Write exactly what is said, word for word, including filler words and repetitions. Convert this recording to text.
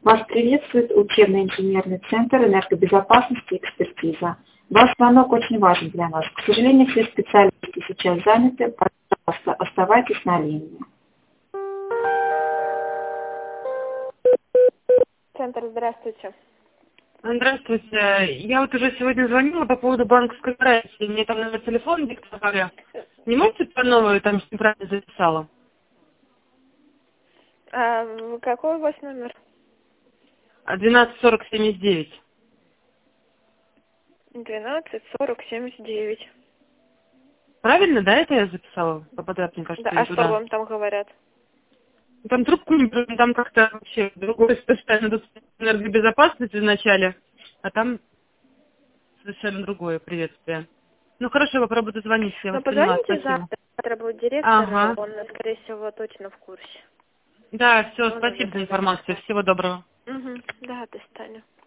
Вас приветствует учебный инженерный центр энергобезопасности и экспертиза. Ваш звонок очень важен для нас. К сожалению, все специалисты сейчас заняты. Пожалуйста, оставайтесь на линии. Центр, здравствуйте. Здравствуйте. Я вот уже сегодня звонила по поводу банковской гарантии. Мне там номер телефона диктовали. Не можете по новую, там неправильно записала? А какой у вас номер? двенадцать сорок семьдесят девять. двенадцать сорок семьдесят девять. Правильно, да, это я записала? Попадает, мне кажется, Да, или а туда? что вам там говорят? Там трубку не берут, там как-то вообще другой совершенно тут энергобезопасность в начале, а там совершенно другое приветствие. Ну хорошо, попробую дозвониться, я Ну, вас поняла, позвоните спасибо. завтра. Завтра будет директор, Ага. он, скорее всего, точно в курсе. Да, все, Он уже спасибо за тогда информацию, решит. всего доброго. Угу. Да, до свидания.